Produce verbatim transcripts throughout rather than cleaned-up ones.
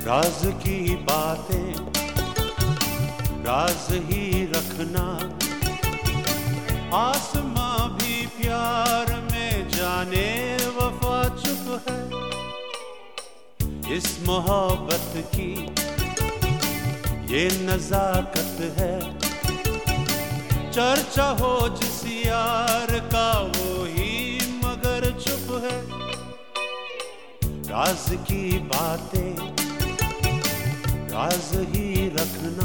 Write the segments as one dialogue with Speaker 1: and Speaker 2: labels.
Speaker 1: राज की बातें राज ही रखना, आसमां भी प्यार में जाने वफा चुप है। इस मोहब्बत की ये नजाकत है, चर्चा हो जिस यार का वो ही मगर चुप है। राज की बातें राज ही रखना।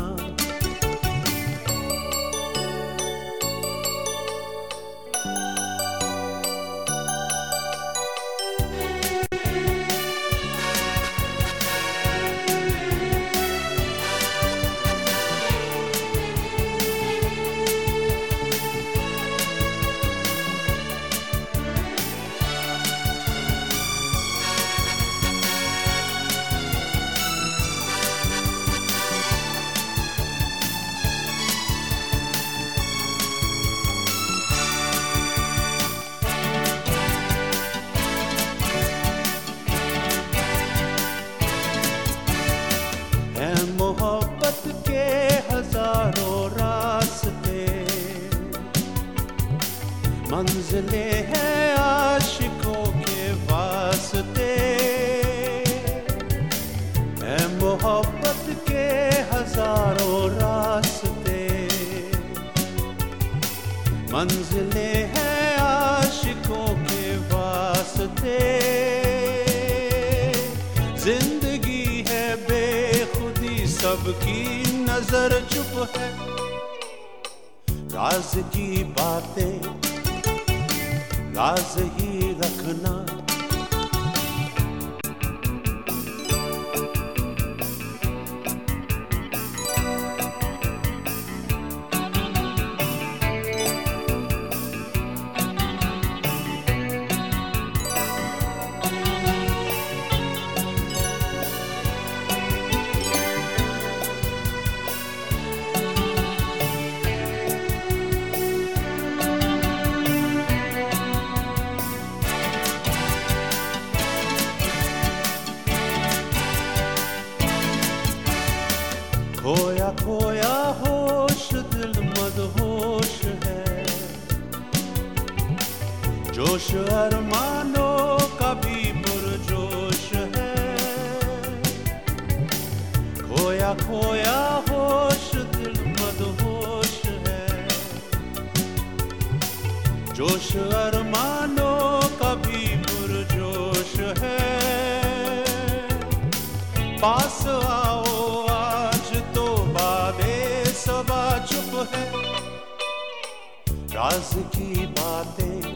Speaker 1: मोहब्बत के हजारों रास्ते, मंजिलें हैं आशिकों के वास्ते। है मोहब्बत के हजारों रास्ते, मंजिलें हैं आशिकों के वास्ते। जिंदगी है बेखुदी, सबकी नजर चुप है। राज की बातें राज ही रखना। खोया खोया होश दिल मदहोश है, जोश अरमानों का भी पुरजोश है। खोया खोया होश दिल मदहोश है, जोश अरमानों का भी पुरजोश है। पास आओ सबा चुप है। राज की बातें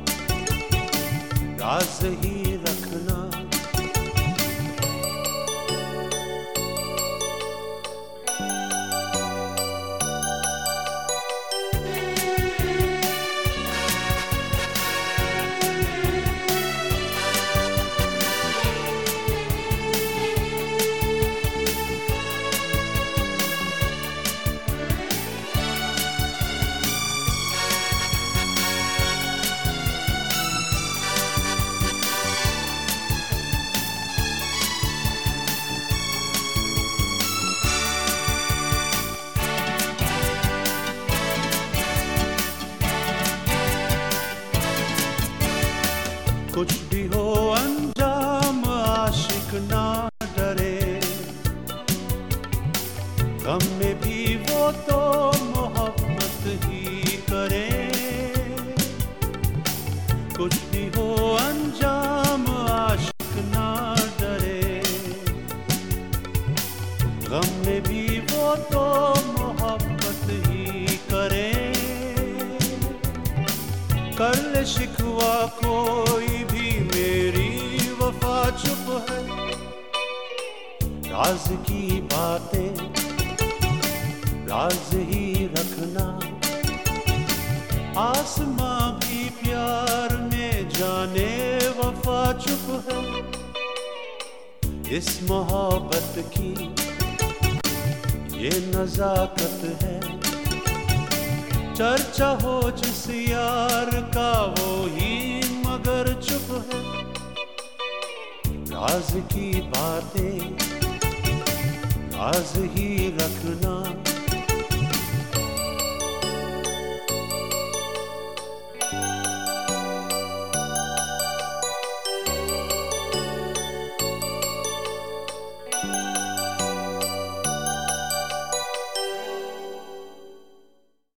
Speaker 1: राज ही रखना। कुछ भी हो अंजाम आशिक ना डरे, गम में भी वो तो मोहब्बत ही करे। कुछ भी हो अंजाम आशिक ना डरे, गम में भी वो तो मोहब्बत ही करे। कर ले शिकवा कोई भी मेरी वफा चुप है। राज की बातें राज ही रखना। आसमां भी प्यार में जाने वफा चुप है। इस मोहब्बत की ये नजाकत है, चर्चा हो जिस यार का वो ही मगर चुप है। राज की बातें राज ही रखना।